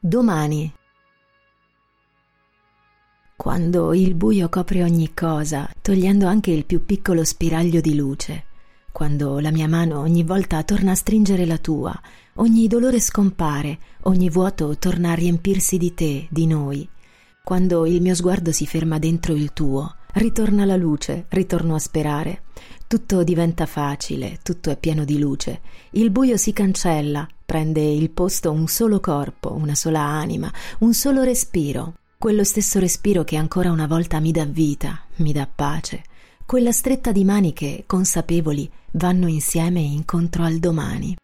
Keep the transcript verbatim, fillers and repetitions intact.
Domani. Quando il buio copre ogni cosa, togliendo anche il più piccolo spiraglio di luce, quando la mia mano ogni volta torna a stringere la tua, ogni dolore scompare, ogni vuoto torna a riempirsi di te, di noi, quando il mio sguardo si ferma dentro il tuo, ritorna la luce, ritorno a sperare. Tutto diventa facile, tutto è pieno di luce. Il buio si cancella, prende il posto un solo corpo, una sola anima, un solo respiro. Quello stesso respiro che ancora una volta mi dà vita, mi dà pace. Quella stretta di mani che, consapevoli, vanno insieme incontro al domani.